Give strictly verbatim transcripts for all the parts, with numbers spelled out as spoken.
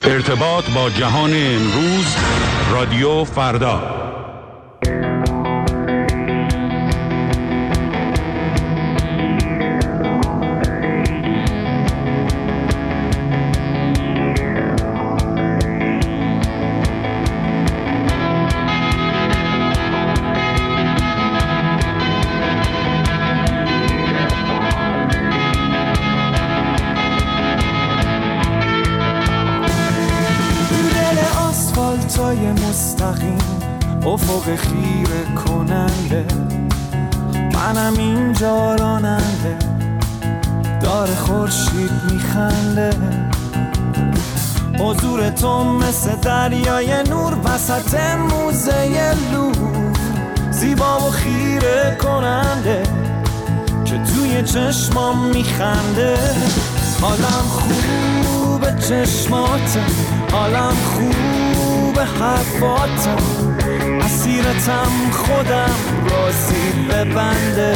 ارتباط با جهان امروز، رادیو فردا. مستقیم افق خیره کننده، منم اینجا راننده، داره خورشید میخنده. حضور تو مثل دریای نور وسط موزه لور، زیبا و خیره کننده که توی چشمام میخنده. حالم خوبه چشماته، حالم خوبه حرفاتم، اسیرتم خودم راضی ببنده.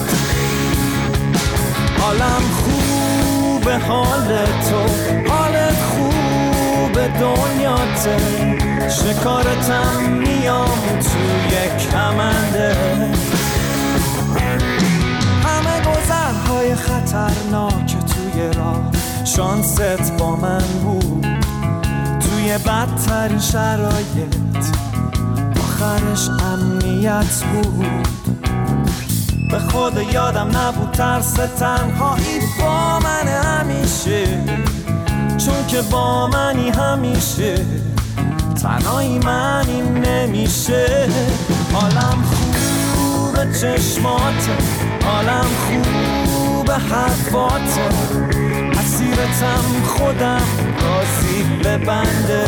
حالم خوبه حال تو، حالت خوبه دنیاته، شکارتم میام توی کمنده. همه گذرهای خطرناک توی راه، شانست با من بود، توی بدترین شرایط آخرش امنیت بود. به خود یادم نبود ترس تنهایی با من همیشه، چون که با منی همیشه تنهایی منی نمیشه. حالم خوبه چشماته، حالم خوبه حرفاته، اسیرتم خودم راضی ببنده.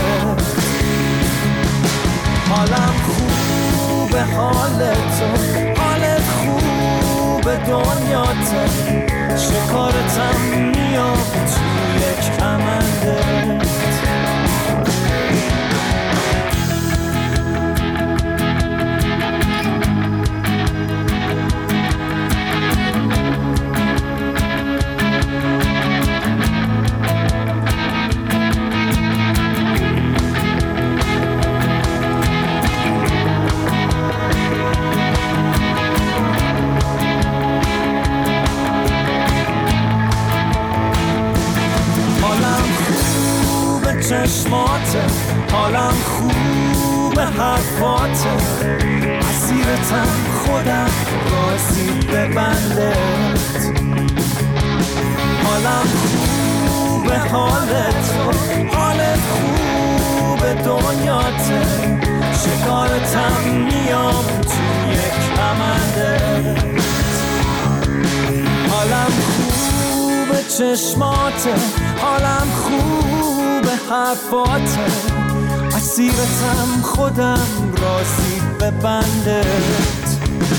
حالم خوبه حال تو، حالت خوبه دنیاته، شکارتم میام توی کمنده. چشماته، حالم خوبه حرفاته، اسیرتم خودم راضی ببندت. حالم خوبه حالت تو، حالت خوبه دنیاته، شکارتم میام توی کمندت. حالم خوبه چشماته، حالم خوبه حرفاته، اسیرتم خودم راضی ببندت.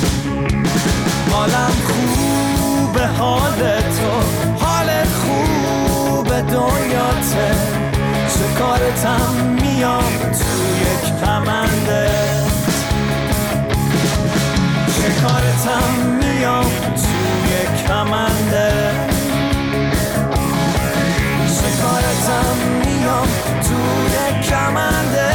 حالم خوبه حالت تو، حالت خوبه دنیاته، شکارتم میام توی کمندت. شکارتم میام توی کمندت، شکارتم میام توی کمنده.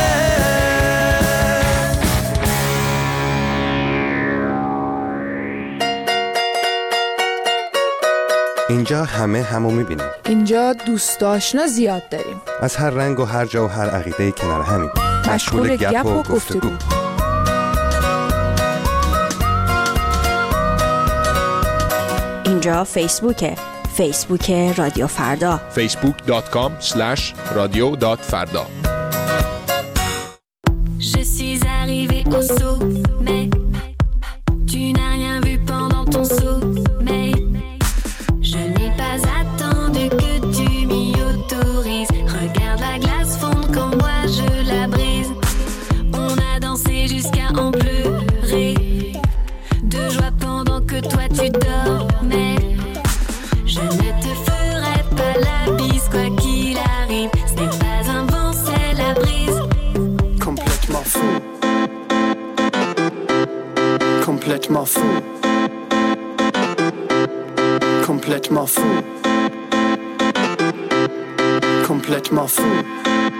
اینجا همه همو میبینیم. اینجا دوست آشنا زیاد داریم، از هر رنگ و هر جا و هر عقیده کنار همین، مشغول گپ و گفتگو. اینجا فیسبوکه، فیسبوک رادیو فردا، فیسبوک دات کام اسلش رادیو دات فردا. Je suis arrivé au sommet, tu n'as rien vu pendant ton sommeil. Je n'ai pas attendu que tu m'y autorises. Regarde la glace fondre quand moi je la brise. On a dansé jusqu'à en pleurer, de joie pendant que toi tu dormais. Je ne te ferai pas la bise quoi qu'il arrive. Ce n'est pas un vent, c'est la brise. Complètement fou, complètement fou, complètement fou, complètement fou.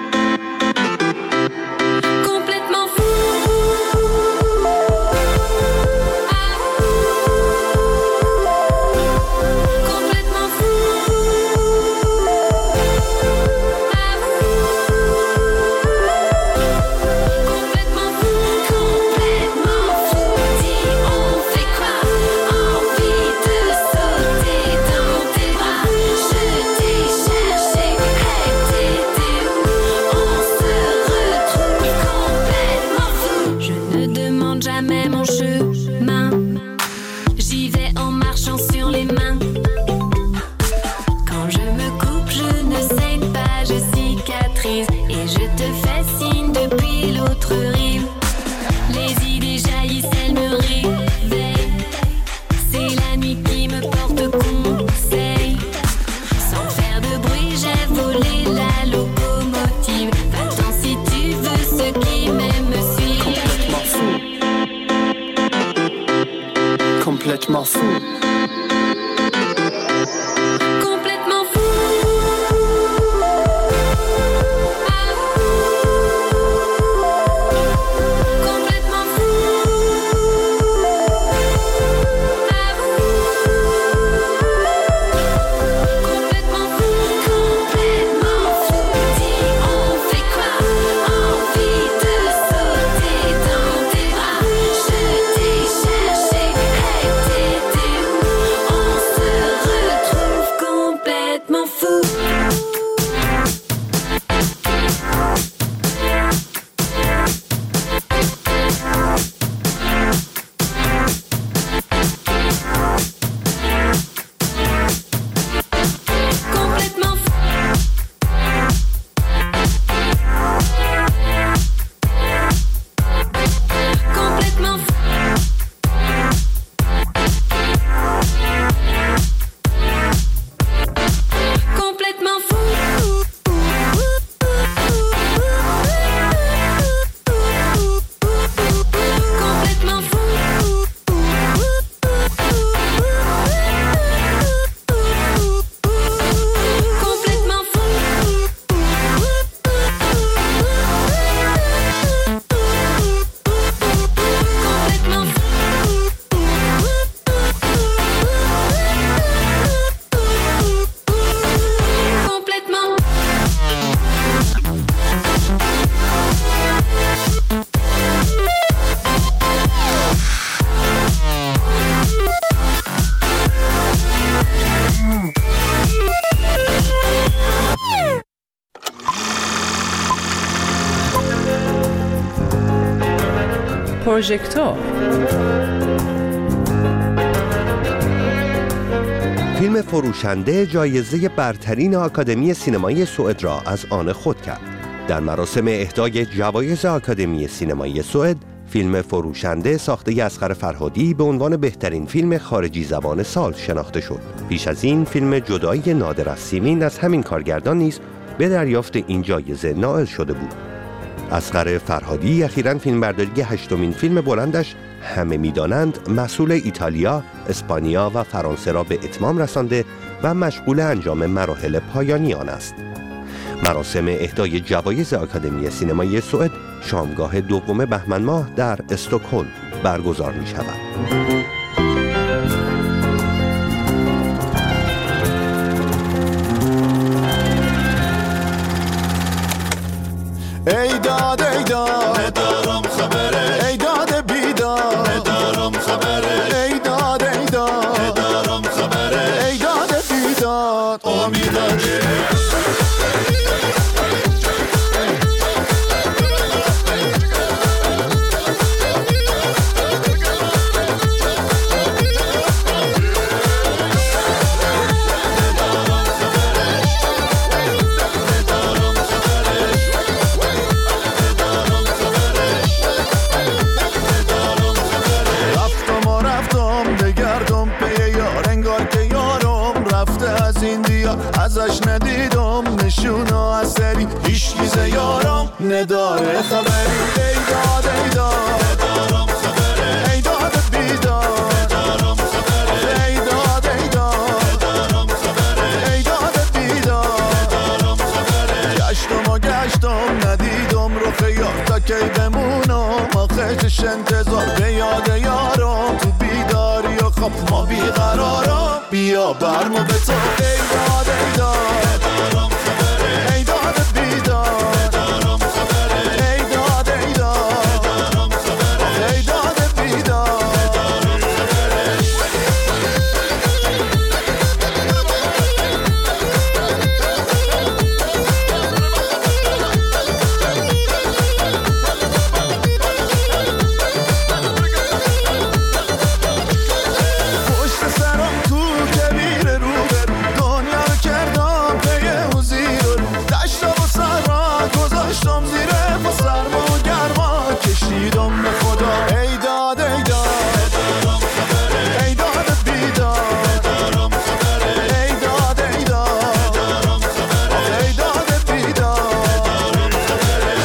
پروژکتور. فیلم فروشنده جایزه برترین آکادمی سینمایی سوئد را از آن خود کرد. در مراسم اهدای جوایز آکادمی سینمایی سوئد، فیلم فروشنده ساخته اصغر فرهادی به عنوان بهترین فیلم خارجی زبان سال شناخته شد. پیش از این فیلم جدایی نادر از سیمین از همین کارگردان نیز به دریافت این جایزه نائل شده بود. اصغر فرهادی اخیراً فیلمبرداری هشتمین فیلم بلندش همه می‌دانند مسئول ایتالیا، اسپانیا و فرانسه را به اتمام رسانده و مشغول انجام مراحل پایانی آن است. مراسم اهدای جوایز آکادمی سینمایی سوئد شامگاه دوم بهمن ماه در استکهلم برگزار می شود. ای داد ای داد ندارم خبره، ای داد بیداد ندارم خبره، ای داد ای داد ندارم خبره، ای داد بیداد امیداجه. ازش ندیدم نشونو اثری، هیچ چیز یارم نداره خبری. ای داد ای داد ندارم خبره، ای داد بیداد ندارم خبره، ای داد ای داد ندارم خبره، ای داد بیداد ندارم خبره. گشتم و گشتم ندیدم رو خیار تا کی بمونم آخرش انتظار به یاد یارم تو بیداری و خب ما بیقرارم بیا برمو به تو. ای داد ای داد ندارم خبره، ای داد بیداد ندارم خبره، ای داد ای داد ندارم خبره، ای داد بیداد ندارم خبره. پشت سرم تو کبیر رو دنیا رو کردم پی حضیر رو دشتا و سر را گذاشتم زیره با سرما و گرما کشیدم به خدا. ای داد ای داد ندارم خبره، ای داد بیداد ندارم خبره، ای داد ای داد ندارم خبره، ای داد بیداد ندارم خبره.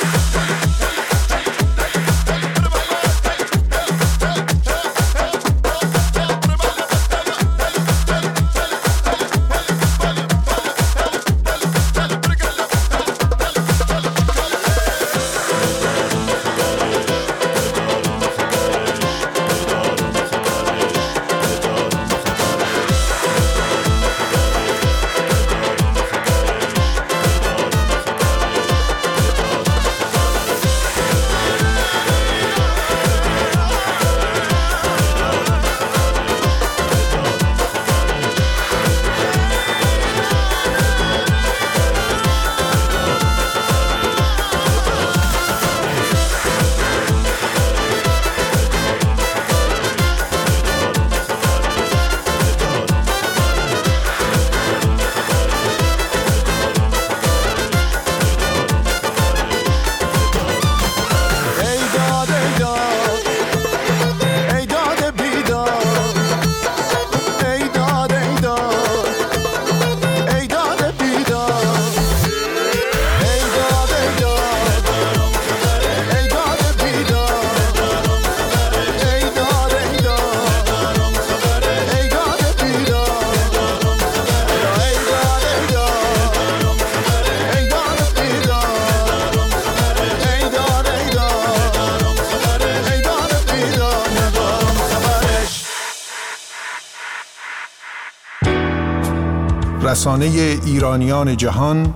رسانه ایرانیان جهان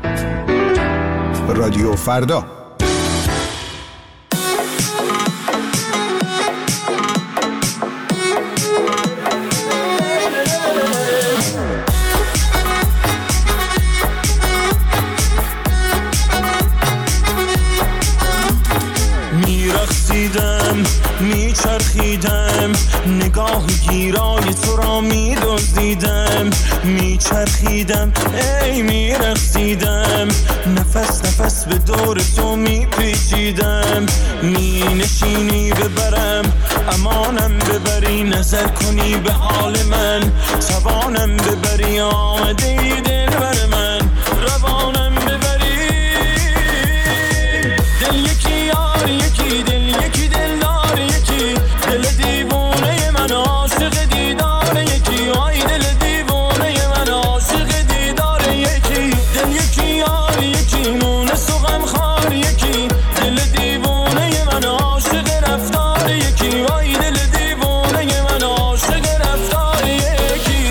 رادیو فردا. میرقصیدن میچرخیدم، نگاه گیرای تو را میدزدیدم، میچرخیدم ای میرقصیدم، نفس نفس به دور تو میپیچیدم، مینشینی ببرم امانم ببری، نظر کنی به حال من توانم ببری، آمده ای دل بر من روانم ببری، دل یکی یار یکی دل یکی دل دار یکی، دل دیوانه من عاشق دیدار یکی، آی دل دیوانه من عاشق دیدار یکی، دل یکی یار یکی مونس و غم خار یکی، دل دیوانه من عاشق رفتار یکی، آی دل دیوانه من عاشق رفتار یکی.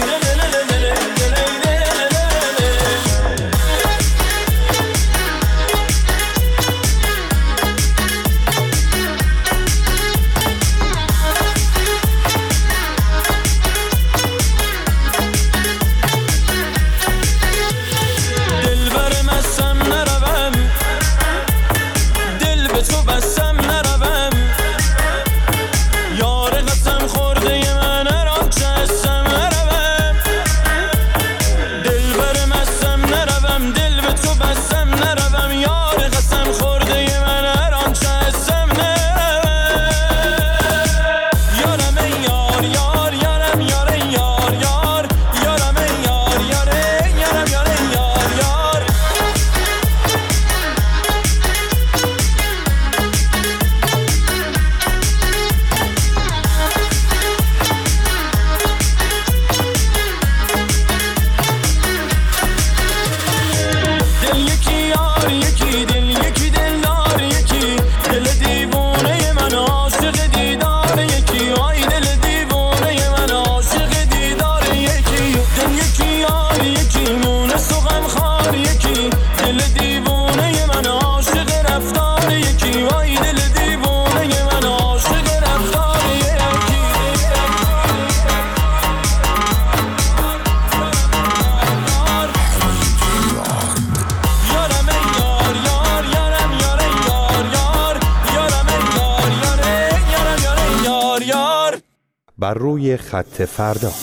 بر روی خط فردا.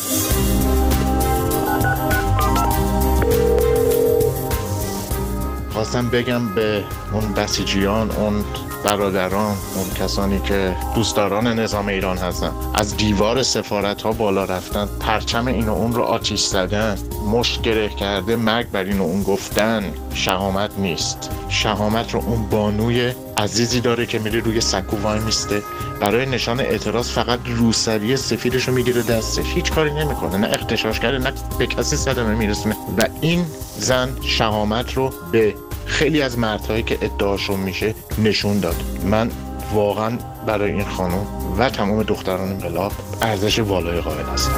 خواستم بگم به اون بسیجیان، اون برادران، اون کسانی که دوستداران نظام ایران هستن، از دیوار سفارت ها بالا رفتن، پرچم این و اون رو آتیش زدن، مشت گره کرده، مرگ بر این و اون گفتن، شهامت نیست. شهامت رو اون بانوی عزیزی داره که میره روی سکو وای میسته، برای نشان اعتراض فقط روسری سفیدش رو میگیره دستش، هیچ کاری نمیکنه، نه اغتشاش کرده نه به کسی صدمه میرسونه. و این زن شهامت رو به خیلی از مردهایی که ادعاشون میشه نشون داد. من واقعا برای این خانم و تمام دختران انقلاب ارزش والای قائل هستم.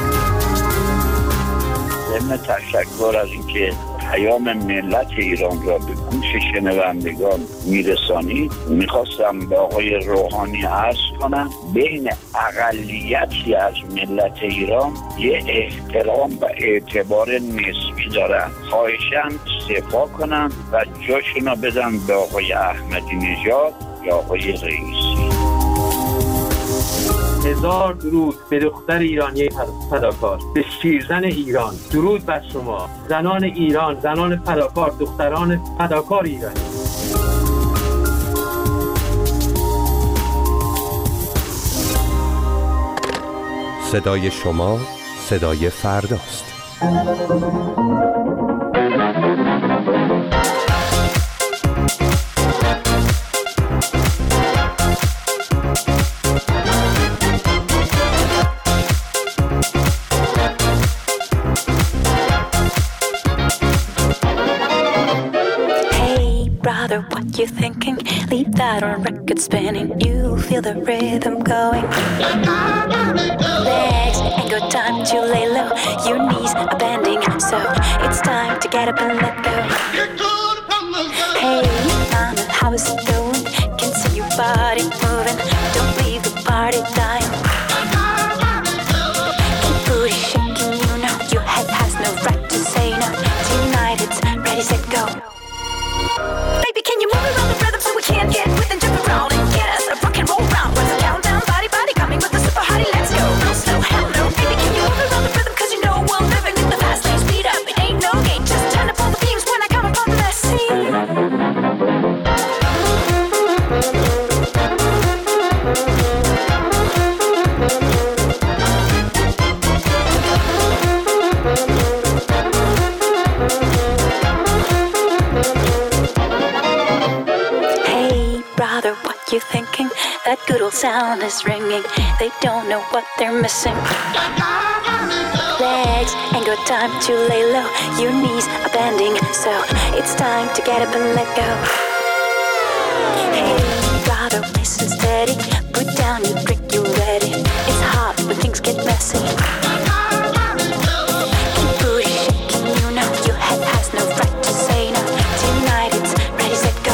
ضمن تشکر از اینکه پیام ملت ایران را به گوش شنوندگان میرسانید، میخواستم به آقای روحانی عرض کنم بین اقلیتی از ملت ایران یه احترام و اعتبار نسبی دارن، خواهشاً استعفا کنن و جاشون رو بدن به آقای احمدی نژاد یا آقای رئیسی. هزار درود به دختر ایرانی فداکار، به شیرزن ایران. درود بر شما زنان ایران، زنان فداکار، دختران فداکار ایرانی. صدای شما صدای فرداست. What you thinking? Leave that on record spinning. You feel the rhythm going. Legs ain't got time to lay low. Your knees are bending, so it's time to get up and let go. Hey, mama, how is it going? Can see your body moving. Don't leave the party dying. Keep booty shaking, you know your head has no right to say no. Tonight it's ready, set, go. Baby, can you move around the rhythm so we can't get with and jump around and get us a rock and roll round? What's the countdown? Body, body coming with the you thinking that good old sound is ringing. They don't know what they're missing. Legs ain't got time to lay low. Your knees are bending, so it's time to get up and let go. Hey, brother, nice and steady. Put down your drink, you ready. It's hot when things get messy. Keep booty shaking, you know your head has no right to say no. Tonight it's ready, set, go.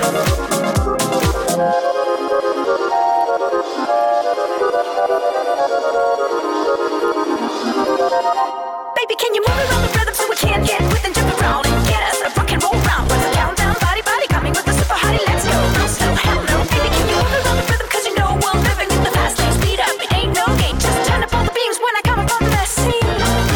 Baby, can you move around the rhythm so we can't get with and jump around and get us a rock and roll round? What's the countdown? Body, body coming with the super hottie. Let's go. Real slow, hell no. Baby, can you move around the rhythm? Cause you know we're living in the fast lane. Speed up, it ain't no game. Just turn up all the beams when I come up on the scene.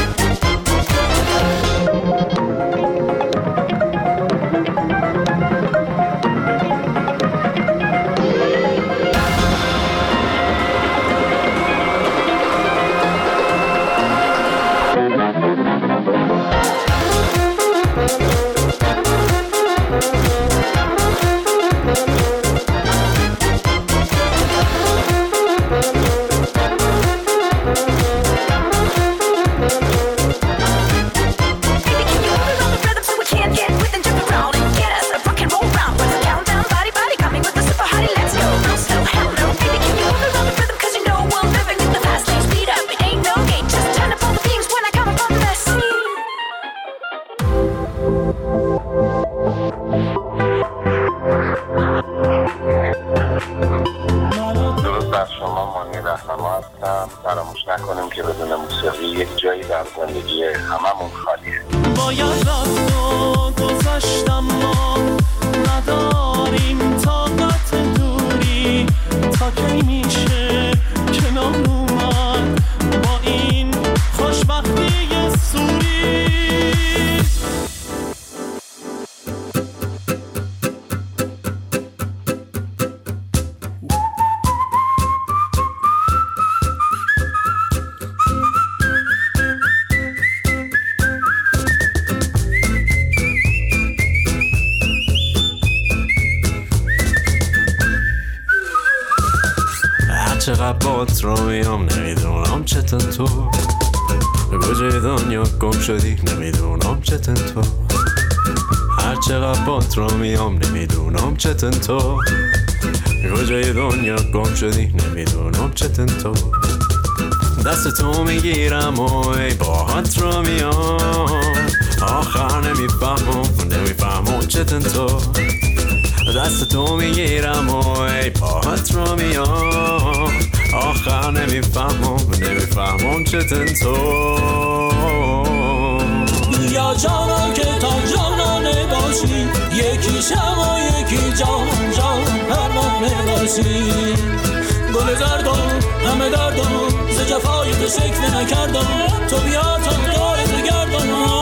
فراموش نکنیم که بدون موسیقی یک جایی در زندگی هممون خالیه. باید رفت و گذشتم ما نداریم طاقت دوری تا کی میشه کنار اومد با این خوشبختی سوری. چقدر بات رو میام نمیدونم چطور تو کجای دنیا گم شدی نمیدونم چطور تو هر چقدر بات رو میام نمیدونم چطور تو کجای دنیا گم شدی نمیدونم چطور تو دست تو میگیرم و ای باهات رو میام آخر نمیفهمم نمیفهمم چطور تو دست تو میگیرم و ای باهات رو میام آخر نمیفهمم نمیفهمم چطور تو یا جانا که تا جانانه باشی یکی شم و یکی جان جان پروانه باشی گل زردم همه دردم ز جفای تو شکوه نکردم تو بیا تا دارت گردم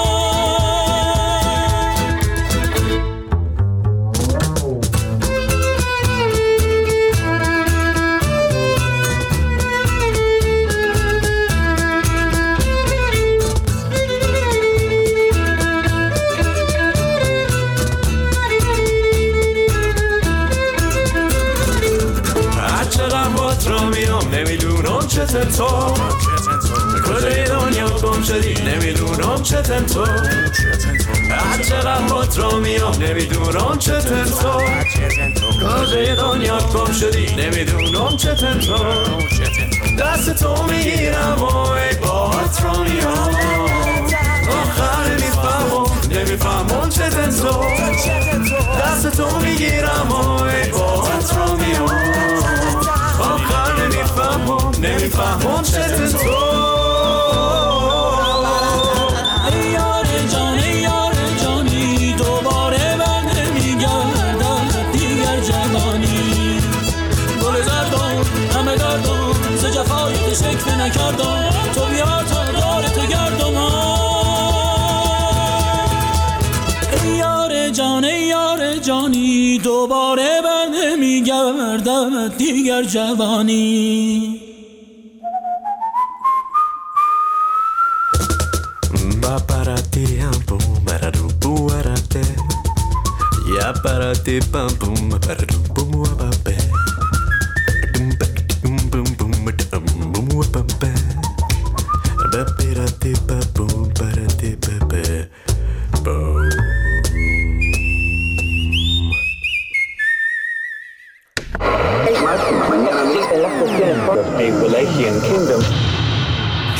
نمیدونم چطور تو کجای دنیا گم شدی نمیدونم چطور تو هر چقدر بات رو میام نمیدونم چطور تو کجای دنیا گم شدی نمیدونم چطور تو دست تو میگیرم و ای بات رو میام آخر نمیفهمم نمیفهمم چطور تو دست تو میگیرم و ای بات رو میام آخر نمیفهمم نمیفهمم چطور تو ای یار جان ای یار جانی دوباره بر نمیگردم دیگر جوانی گل زردم همه دردم ز جفای تو شکوه نکردم تو بیا تا دارت گردم ای یار جان ای یار جانی دوباره بر نمیگردم دیگر جوانی با پراتی هم بوم برادو بوارده یا پراتی پم بوم برادو بوم و بابه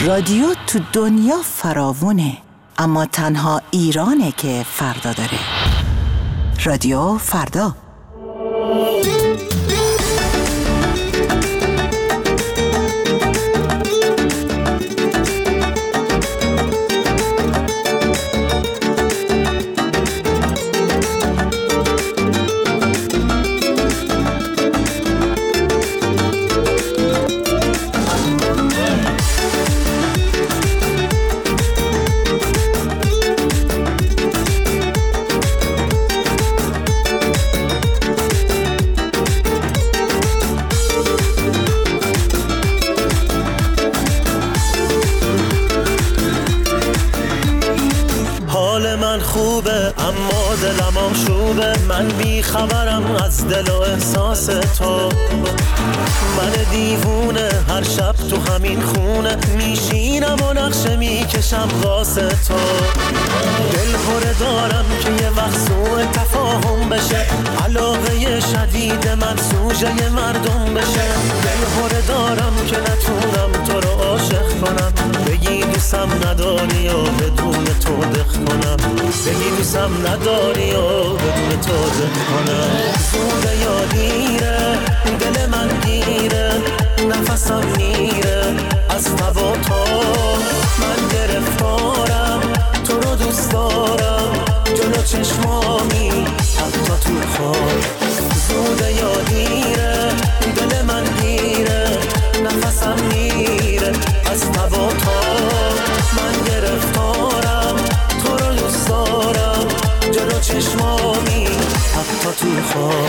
رادیو تو دنیا فراوونه، اما تنها ایرانه که فردا داره. رادیو فردا. اما دلم آشوبه، من بی خبرم از دل و احساس تو. من دیوونه هر شب تو همین خونه میشینم و نقشه میکشم واسه تو. دل پره دارم که یه وقت سوء تفاهم بشه، علاقه شدید من سوژه مردم بشه. دل پره دارم که نتونم تو رو عاشق کنم، بگی دوستم نداری و بدون تو دخ کنم، بگی دوستم نداری و بدون تو دخ کنم. زوده یا دیره دل من گیره، نفسم میره از هوا تو. من گرفتارم تو رو دوست دارم، جلو چشمامی حتی تو خواب. زوده یا دیره دل من گیره، نفسم میره از هوا تو. من گرفتارم تو رو دوست دارم، جلو چشمامی حتی تو خواب.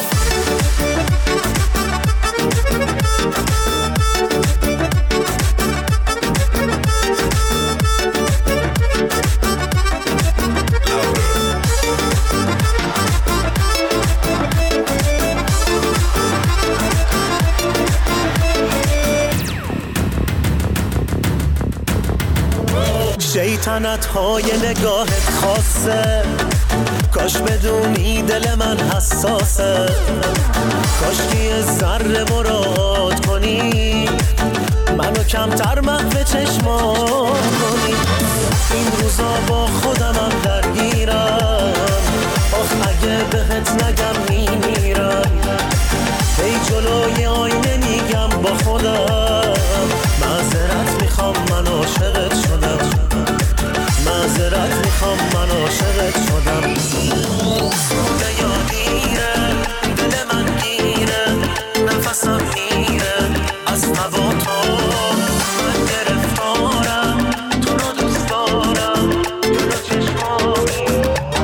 شیطنت های نگاهت خاصه، کاش بدونی دل من حساسه. کاش که یه ذره مراد کنی، منو کمتر محو چشمان کنی. این روزا با خودمم درگیرم، آخ اگه بهت نگم میمیرم. هی جلوی آینه میگم با خودم، معذرت میخوام من عاشقت شدم، معذرت میخوام من عاشقت شدم. زوده یا دیره دل من گیره، نفسم میره از هوا تو. من گرفتارم تو رو دوست دارم، جلو چشمامی.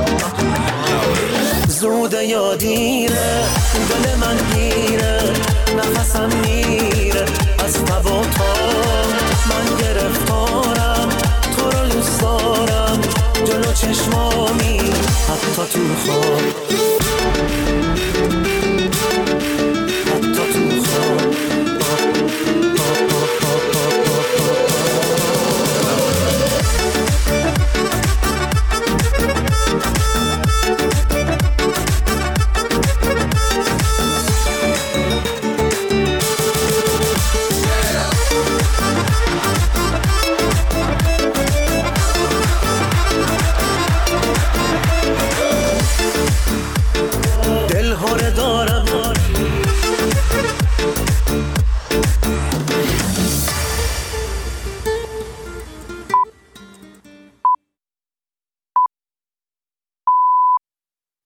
زوده یا دیره دل من گیره، نفسم میره از هوا تو. من گرفتارم تو رو دوست دارم، جلو چشمامی حتی تو خواب.